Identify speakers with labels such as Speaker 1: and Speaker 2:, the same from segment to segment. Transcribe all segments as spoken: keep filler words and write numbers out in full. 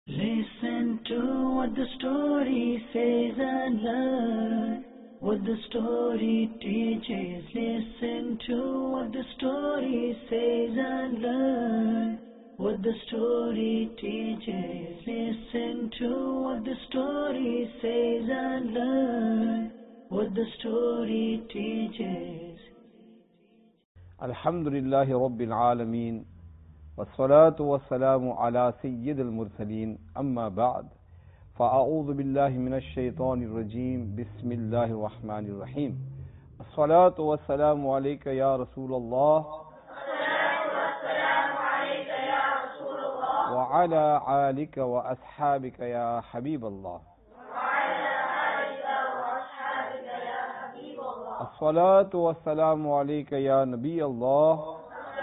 Speaker 1: Listen to what the story says and learn what the story teaches. Listen to what the story says and learn what the story teaches. Listen to what the story says and learn what the story teaches.
Speaker 2: Alhamdulillahi Rabbil Alameen. والصلاة والسلام على سيد المرسلين أما بعد فأعوذ بالله من الشيطان الرجيم بسم الله الرحمن الرحيم الصلاة والسلام عليك يا رسول الله وعلى آلك وأصحابك يا حبيب الله الصلاة والسلام عليك يا نبي الله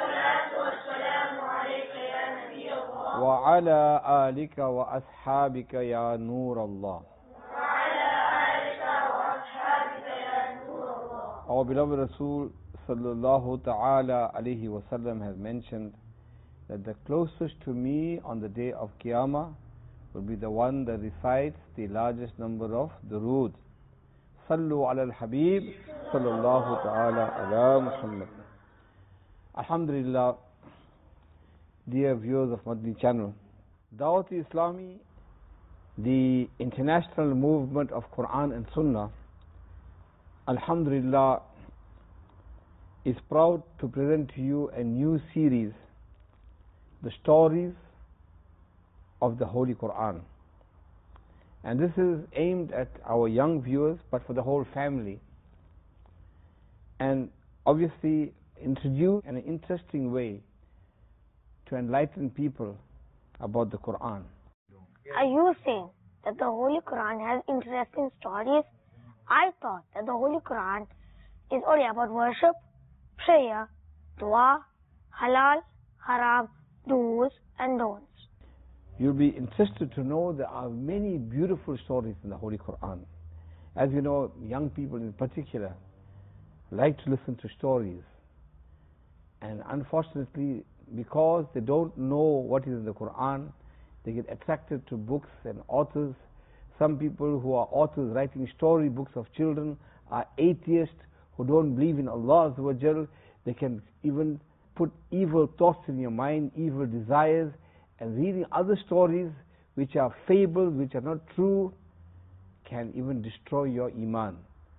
Speaker 2: وعلى آلك وأصحابك يا نور الله. Our beloved Rasul sallallahu ta'ala alayhi wa sallam has mentioned that the closest to me on the day of Qiyamah will be the one that recites the largest number of durood. Sallu ala al-Habib sallallahu ta'ala ala Muhammad. Alhamdulillah, dear viewers of Madani channel, Dawat-e-Islami, the international movement of Quran and Sunnah, Alhamdulillah, is proud to present to you a new series, the stories of the Holy Quran. And this is aimed at our young viewers, but for the whole family. And obviously introduce in an interesting way to enlighten people about the Quran.
Speaker 3: Are you saying that the Holy Quran has interesting stories? I thought that the Holy Quran is only about worship, prayer, dua, halal, haram, do's and don'ts.
Speaker 2: You'll be interested to know there are many beautiful stories in the Holy Quran. As you know, young people in particular like to listen to stories. And unfortunately, because they don't know what is in the Quran, they get attracted to books and authors. Some people who are authors writing story books of children are atheists who don't believe in Allah Azza wa Jal. They can even put evil thoughts in your mind, evil desires, and reading other stories which are fables, which are not true, can even destroy your iman.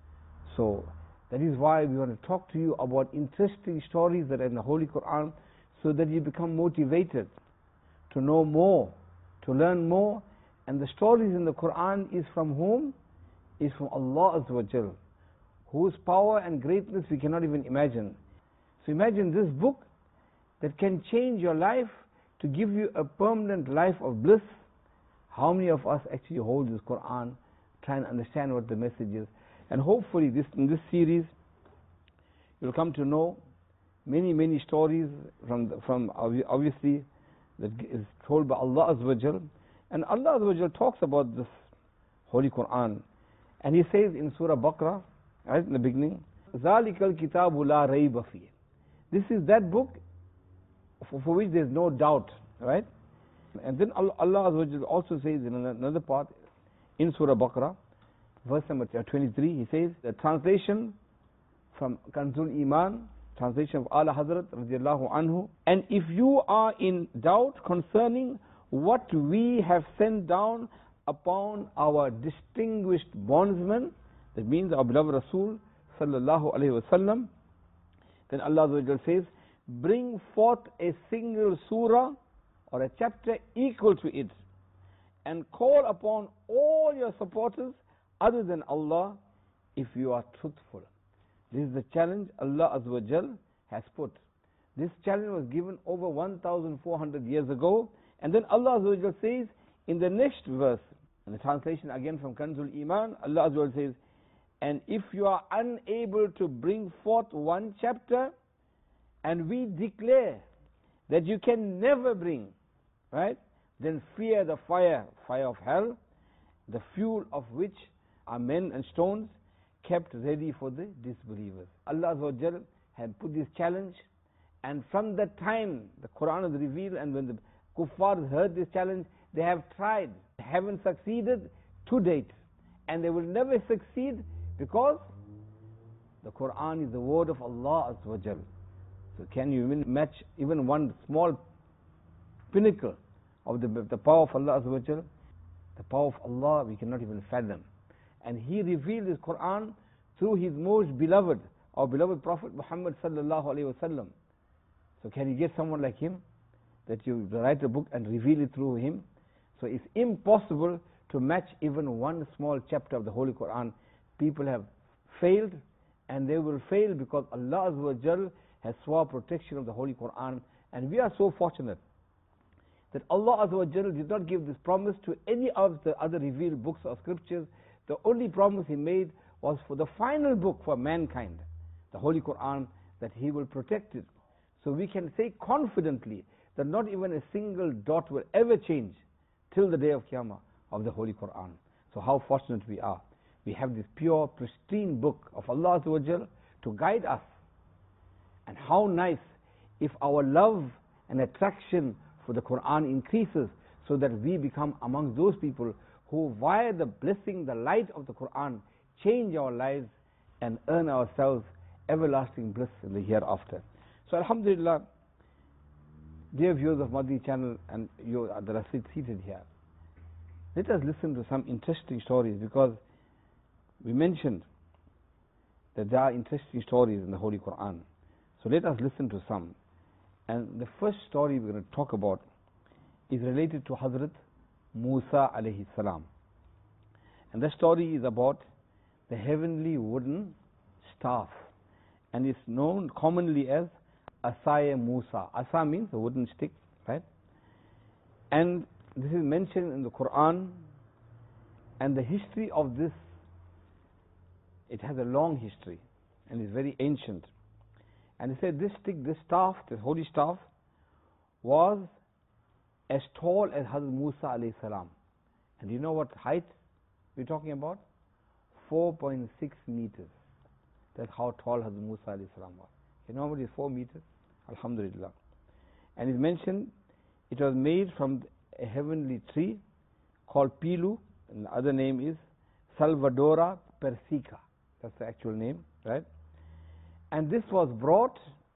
Speaker 2: So that is why we want to talk to you about interesting stories that are in the Holy Quran, so that you become motivated to know more, to learn more. And the stories in the Quran is from whom? Is from Allah Azza wa Jal, whose power and greatness we cannot even imagine. So imagine this book that can change your life to give you a permanent life of bliss. How many of us actually hold this Quran, try and understand what the message is? And hopefully this, in this series you'll come to know many, many stories from, the, from obviously that is told by Allah Azza wa Jal. And Allah Azza wa Jal talks about this Holy Quran. And He says in Surah Baqarah, right in the beginning, ذَلِكَ الْكِتَابُ لَا رَيْبَ فِيهِ. This is that book for, for which there is no doubt, right? And then Allah, Allah Azza wa Jal also says in another part, in Surah Baqarah, verse number twenty-three, He says, the translation from Kanzul Iman, translation of Ala Hazrat radiallahu anhu, and if you are in doubt concerning what we have sent down upon our distinguished bondsman, that means our beloved Rasul sallallahu alayhi wa sallam, then Allah Azza wa Jal says, bring forth a single surah or a chapter equal to it, and call upon all your supporters other than Allah if you are truthful. This is the challenge Allah Azza wa Jal has put. This challenge was given over one thousand four hundred years ago. And then Allah Azza wa Jal says in the next verse, and the translation again from Kanzul Iman, Allah Azza wa Jal says, and if you are unable to bring forth one chapter, and we declare that you can never bring, right, then fear the fire, fire of hell, the fuel of which are men and stones, kept ready for the disbelievers. Allah Azza wa Jal had put this challenge, and from that time the Quran is revealed, and when the kuffar heard this challenge, They have tried, haven't succeeded to date, and they will never succeed because the Quran is the word of Allah Azza wa Jal. So can you even match even one small pinnacle of the, the power of Allah Azza wa Jal? The power of Allah we cannot even fathom. And He revealed His Quran through His most beloved, our beloved Prophet Muhammad sallallahu alaihi wasallam. So can you get someone like him, that you write a book and reveal it through him? So it's impossible to match even one small chapter of the Holy Quran. People have failed, and they will fail because Allah Azza wa Jal has swore protection of the Holy Quran. And we are so fortunate that Allah Azza wa Jal did not give this promise to any of the other revealed books or scriptures. The only promise He made was for the final book for mankind, the Holy Quran, that He will protect it. So we can say confidently that not even a single dot will ever change till the day of Qiyamah of the Holy Quran. So how fortunate we are. We have this pure, pristine book of Allah Azza wa Jal to guide us. And how nice if our love and attraction for the Quran increases, so that we become among those people who, via the blessing, the light of the Quran, change our lives and earn ourselves everlasting bliss in the hereafter. So Alhamdulillah, dear viewers of Madani channel and you that are seated here, let us listen to some interesting stories, because we mentioned that there are interesting stories in the Holy Quran. So let us listen to some. And the first story we're going to talk about is related to Hazrat Musa alayhi salam. And the story is about the heavenly wooden staff, and it's known commonly as Asaya Musa. Asa means a wooden stick, right? And this is mentioned in the Quran, and the history of this, it has a long history and is very ancient. And it said this stick, this staff, this holy staff, was as tall as Hazrat Musa alayhi salam. And do you know what height we're talking about? four point six meters. That's how tall Hazrat Musa alayhi salam was. You know what is four meters? Alhamdulillah. And it's mentioned it was made from a heavenly tree called Pilu, and the other name is Salvadora persica. That's the actual name, right? And this was brought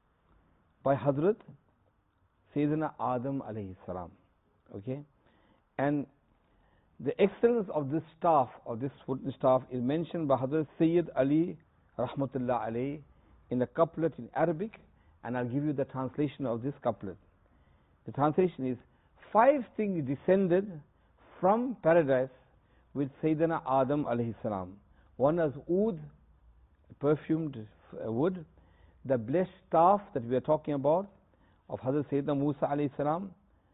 Speaker 2: by Hazrat Sayyidina Adam alayhi salam. Okay? And the excellence of this staff, of this wooden staff, is mentioned by Hazrat Sayyid Ali rahmatullah alayhi in a couplet in Arabic, and I'll give you the translation of this couplet. The translation is, five things descended from paradise with Sayyidina Adam alayhi salam. One is oud, perfumed wood, the blessed staff that we are talking about of Hazrat Sayyidina Musa alayhi salam.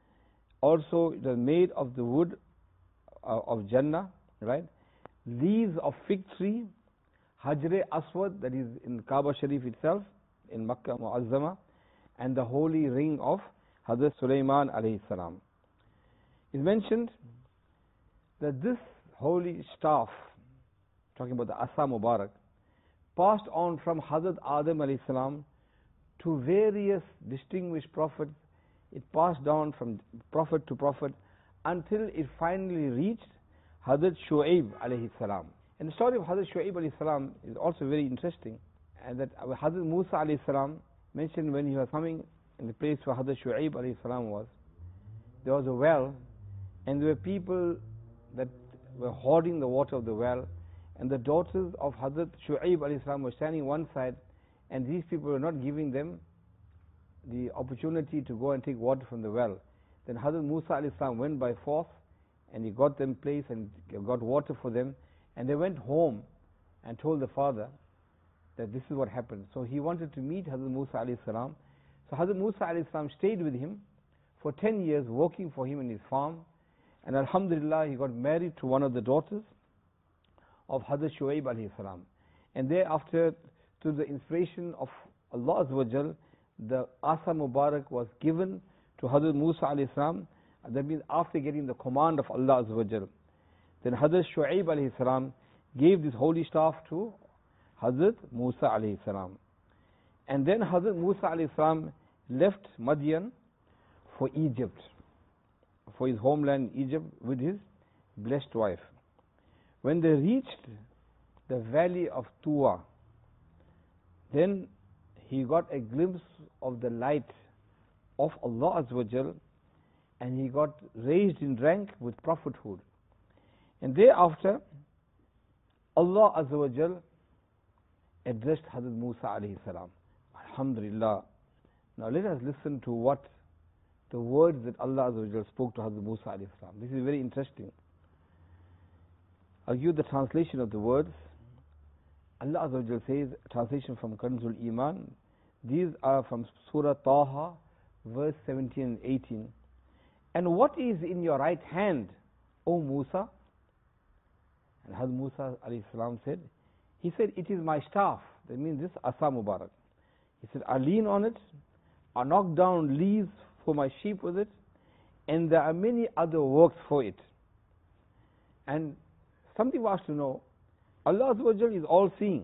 Speaker 2: Also it was made of the wood uh, of Jannah, right? Leaves of fig tree, Hajr Aswad, that is in Kaaba Sharif itself, in Makkah Mu'azzama, and the holy ring of Hazrat Sulaiman alayhi salam. It's mentioned that this holy staff, talking about the Asa Mubarak, passed on from Hazrat Adam alayhi salam to various distinguished prophets. It passed down from prophet to prophet until it finally reached Hazrat Shu'aib alayhi salam. And the story of Hazrat Shu'aib alayhi salam is also very interesting, and that Hazrat Musa alayhi salam mentioned when he was coming in the place where Hazrat Shu'aib alayhi salam was, there was a well, and there were people that were hoarding the water of the well, and the daughters of Hazrat Shu'aib alayhi salam were standing one side, and these people were not giving them the opportunity to go and take water from the well. Then Hazrat Musa alayhi salam went by force, and he got them place and got water for them, and they went home and told the father that this is what happened. So he wanted to meet Hazrat Musa alayhi salam. So Hazrat Musa alayhi salam stayed with him for ten years, working for him in his farm, and Alhamdulillah he got married to one of the daughters of Hazrat Shu'aib alayhi salam. And thereafter, to the inspiration of Allah Azza wa Jal, the Asa Mubarak was given to Hazrat Musa alayhi salam. That means after getting the command of Allah Azza wa Jal. Then Hazrat Shu'aib alayhi salam gave this holy staff to Hazrat Musa alayhi salam. And then Hazrat Musa alayhi salam left Madian for Egypt. for his homeland Egypt with his blessed wife. When they reached the valley of Tuwa, then he got a glimpse of the light of Allah Azza wa Jal, and he got raised in rank with prophethood. And thereafter, Allah Azza wa Jal addressed Hazrat Musa alayhi salam. Alhamdulillah. Now let us listen to what the words that Allah Azza wa Jal spoke to Hazrat Musa alayhi salam. This is very interesting. I'll give the translation of the words. Allah Azza wa Jal says, translation from Kanzul Iman. These are from Surah Taha, verse seventeen and eighteen. And what is in your right hand, O Musa? And Hazrat Musa alayhi salam said, he said, it is my staff. That means this Asa Mubarak. He said, I lean on it, I knock down leaves for my sheep with it, and there are many other works for it. And something was to know, Allah Azza wa Jal is all seeing.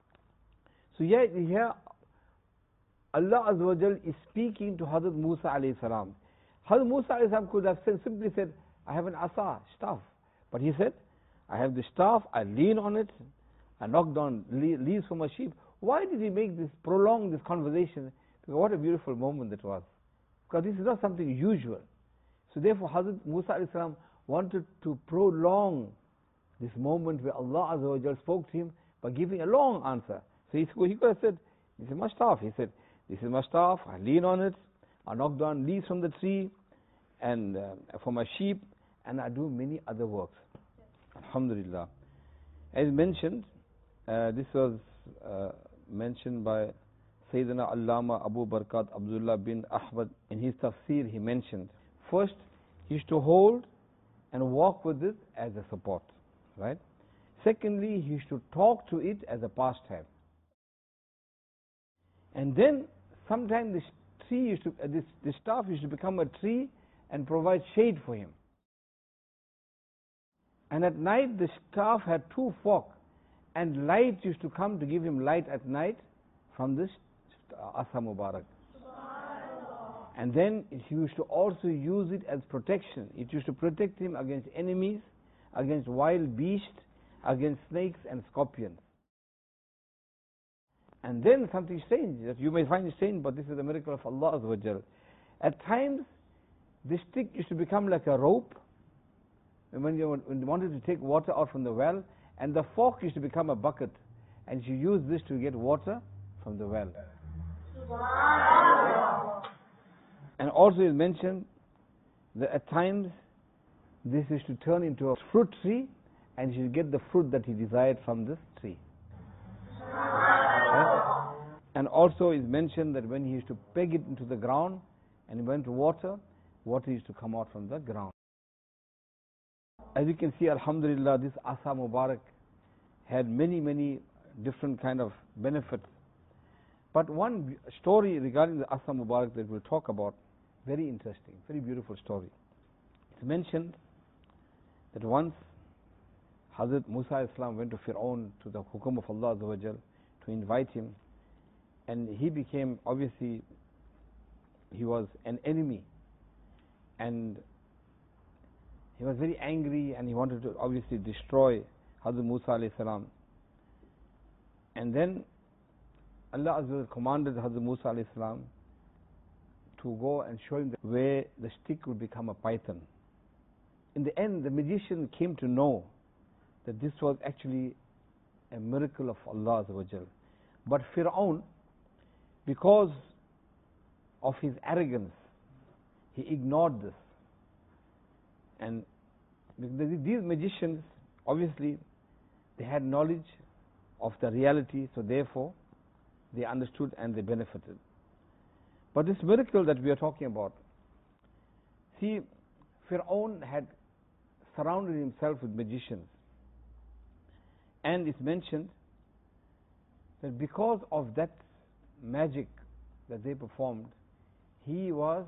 Speaker 2: So here, here Allah Azza wa Jal is speaking to Hazrat Musa alayhi salam. Hazrat Musa alayhi salam could have said, simply said, I have an asa, staff. But he said, I have the staff, I lean on it, I knock down leaves for my sheep. Why did he make this, prolong this conversation? Because what a beautiful moment that was. Because this is not something usual. So therefore Hazrat Musa alayhi salam wanted to prolong this moment where Allah Azza wa Jal spoke to him by giving a long answer. So he, he could have said, this is my staff. He said, this is my staff, I lean on it, I knock down leaves from the tree and uh, for my sheep, and I do many other works. Alhamdulillah. As mentioned, uh, this was uh, mentioned by Sayyidina Allama Abu Barakat Abdullah bin Ahmad. In his tafsir he mentioned, first he is to hold and walk with it as a support. Right? Secondly, he should talk to it as a pastime. And then, sometimes this tree used to, uh, this, this staff used to become a tree and provide shade for him. And at night, the staff had two forks, and light used to come to give him light at night from this Asa Mubarak. And then he used to also use it as protection. It used to protect him against enemies, against wild beasts, against snakes and scorpions. And then something strange, that you may find it strange, but this is the miracle of Allah Azza wa Jal. At times, this stick used to become like a rope, when you, when you wanted to take water out from the well, and the fork used to become a bucket, and you use this to get water from the well. And also is mentioned that at times, this is to turn into a fruit tree, and he will get the fruit that he desired from this tree. Right? And also is mentioned that when he used to peg it into the ground and he went to water, water used to come out from the ground. As you can see, Alhamdulillah, this Asa Mubarak had many, many different kind of benefits. But one story regarding the Asa Mubarak that we'll talk about, very interesting, very beautiful story. It's mentioned that once Hazrat Musa Islam went to Fir'aun to the hukum of Allah Azza wa Jal to invite him, and he became, obviously, he was an enemy, and he was very angry, and he wanted to obviously destroy Hazrat Musa alayhi salam. And then Allah Azza wa Jal commanded Hazrat Musa alayhi salam to go and show him where the stick would become a python. In the end, the magician came to know that this was actually a miracle of Allah Azza wa Jal. But Fir'aun, because of his arrogance, he ignored this. And these magicians, obviously, they had knowledge of the reality, so therefore, they understood and they benefited. But this miracle that we are talking about, see, Fir'aun had surrounded himself with magicians. And it's mentioned that because of that magic that they performed, he was,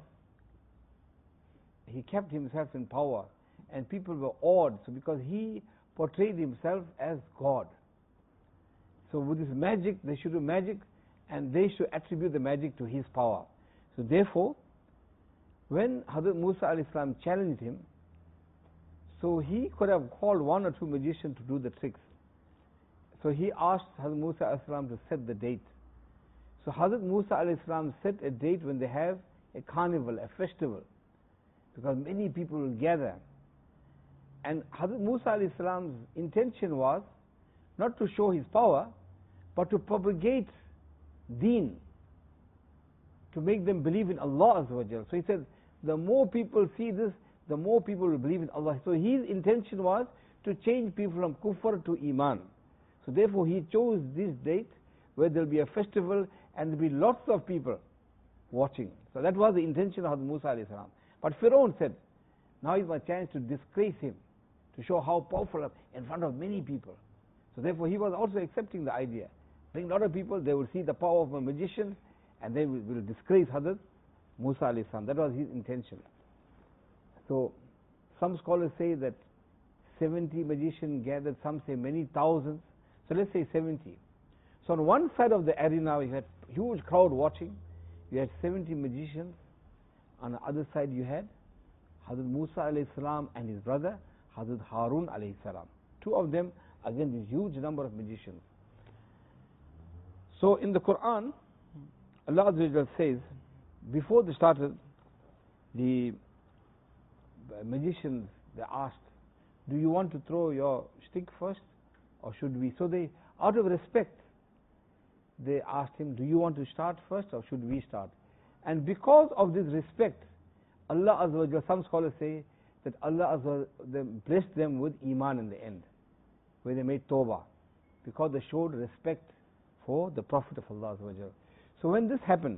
Speaker 2: he kept himself in power, and people were awed, so because he portrayed himself as God. So with this magic, they should do magic, and they should attribute the magic to his power. So therefore, when Hazrat Musa alayhi salam challenged him, so he could have called one or two magicians to do the tricks. So he asked Hazrat Musa alayhi salam to set the date. So Hazrat Musa alayhi salam set a date when they have a carnival, a festival, because many people will gather. And Hazrat Musa alayhi salam's intention was not to show his power, but to propagate deen, to make them believe in Allah Azza wa Jal. So he said, the more people see this, the more people will believe in Allah. So his intention was to change people from kufr to iman. So therefore he chose this date where there will be a festival and there will be lots of people watching. So that was the intention of Musa alayhi salam. But Pharaoh said, now is my chance to disgrace him, to show how powerful in front of many people. So therefore he was also accepting the idea. Bring a lot of people, they will see the power of a magician, and then we will disgrace Hazrat Musa alayhi salam. That was his intention. So some scholars say that seventy magicians gathered, some say many thousands. So let's say seventy. So on one side of the arena you had huge crowd watching, you had seventy magicians. On the other side you had Hazrat Musa alayhi salam and his brother Hazrat Harun alayhi salam. Two of them, again, this huge number of magicians. So in the Quran, Allah Azza wa Jal says, before they started, the magicians, they asked, do you want to throw your stick first, or should we? So they, out of respect, they asked him, do you want to start first, or should we start? And because of this respect, Allah Azza wa Jal, some scholars say that Allah Azza wa Jal blessed them with iman in the end, where they made tawbah, because they showed respect for the Prophet of Allah Azza wa Jal. So when this happened,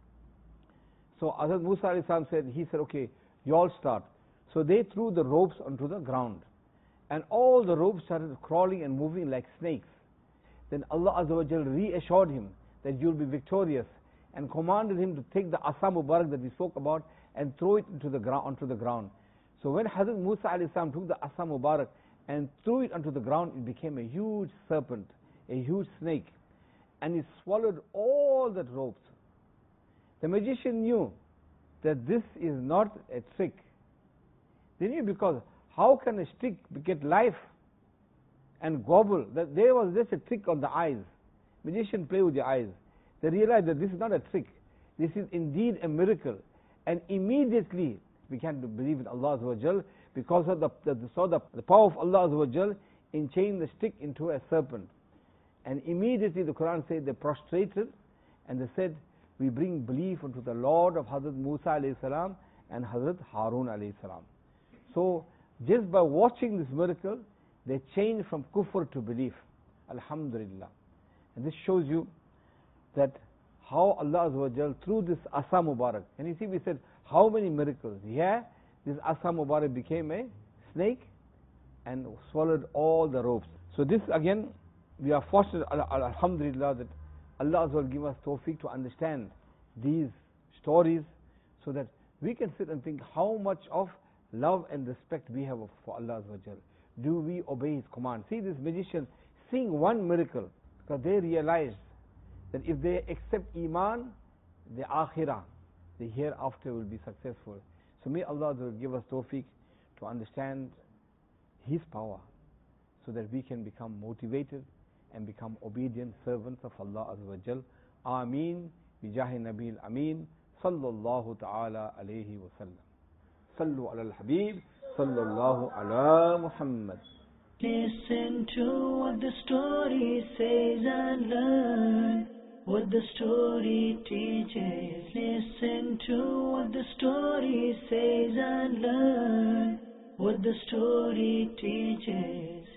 Speaker 2: so Hazrat Musa alayhi salam said, he said, okay, you all start. So they threw the ropes onto the ground, and all the ropes started crawling and moving like snakes. Then Allah Azza wa Jal reassured him that you will be victorious, and commanded him to take the Asa Mubarak that we spoke about and throw it into the ground, onto the ground. So when Hazrat Musa alayhi salam took the Asa Mubarak and threw it onto the ground, it became a huge serpent, a huge snake, and it swallowed all that ropes. The magician knew that this is not a trick. They knew, because how can a stick get life and gobble? That there was just a trick on the eyes. Magician play with the eyes. They realized that this is not a trick. This is indeed a miracle. And immediately began to believe in Allah Azza wa Jal, because of the, the, saw the, the power of Allah Azza wa Jal in changing the stick into a serpent. And immediately the Quran said they prostrated and they said, we bring belief unto the Lord of Hazrat Musa alayhi salam and Hazrat Harun alayhi salam. So just by watching this miracle, they changed from kufr to belief. Alhamdulillah. And this shows you that how Allah Azza wa Jal, through this Asa Mubarak, and you see we said how many miracles. Here, this Asa Mubarak became a snake and swallowed all the ropes. So this again, we are fortunate, alhamdulillah, that Allah Azza wa Jal give us tawfiq to understand these stories, so that we can sit and think how much of love and respect we have for Allah Azza wa Jal. Do we obey His command? See this magician seeing one miracle, because they realized that if they accept Iman, the Akhirah, the hereafter will be successful. So may Allah Azza wa Jal give us tawfiq to understand His power, so that we can become motivated and become obedient servants of Allah Azza wa Jal. Ameen. Bijahi Nabil Ameen. Sallallahu ta'ala alayhi wa sallam. Sallu ala al-Habib. Sallallahu ala Muhammad.
Speaker 1: Listen to what the story says and learn what the story teaches. Listen to what the story says and learn what the story teaches.